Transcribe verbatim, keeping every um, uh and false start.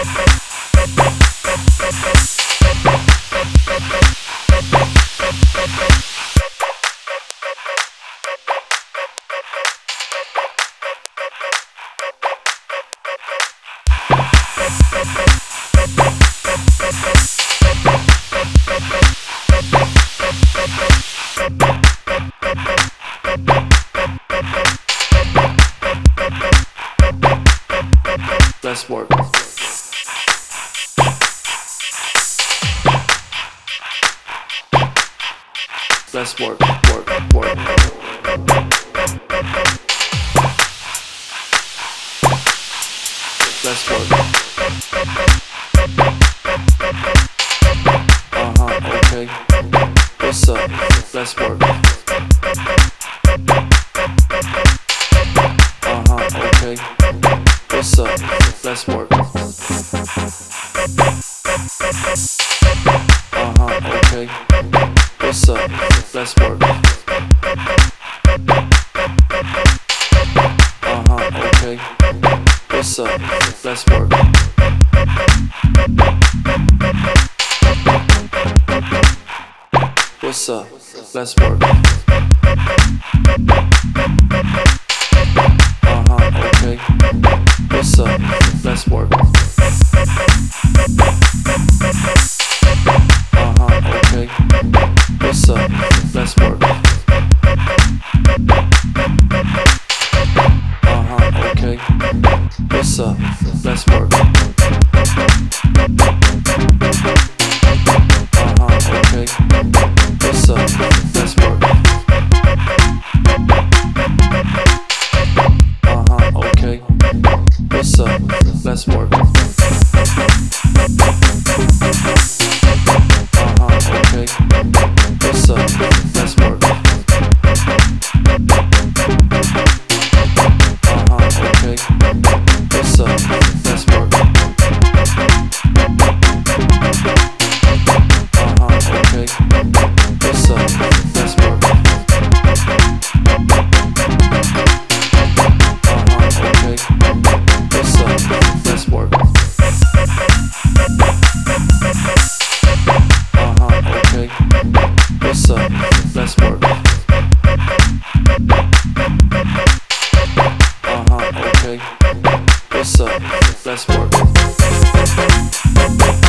Let's work. Let's work, work, work. Let's work. Uh-huh, okay. What's up? Let's work. Uh-huh, okay. What's up? Let's work. Uh-huh, okay. What's up? Let's work. Uh-huh, okay. What's up? Let's work. What's up? Let's work. Uh-huh, okay. What's up? Let's work. Uh-huh, okay. What's up? Let's work. Uh-huh, okay. What's up? Let's work. Uh-huh, okay. What's up? Let's work. Uh-huh, okay. What's up? Let's work. Uh-huh, okay. What's up? Let's work. Uh-huh, okay. What's up? Let's work. Uh-huh, okay. What's up? Let's work. Uh-huh, okay. What's up? Let's work. Uh-huh, okay. What's up? Let's work. Uh-huh, okay. What's up? Let's work.